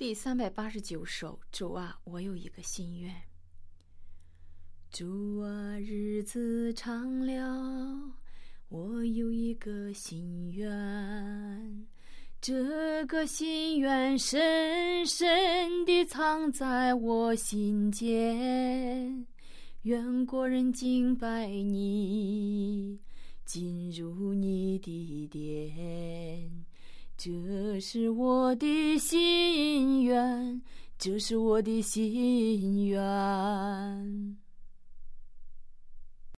第389首，主啊，我有一个心愿。主啊，日子长了，我有一个心愿，这个心愿深深地藏在我心间，愿国人敬拜你，进入你的殿。这是我的心愿，这是我的心愿。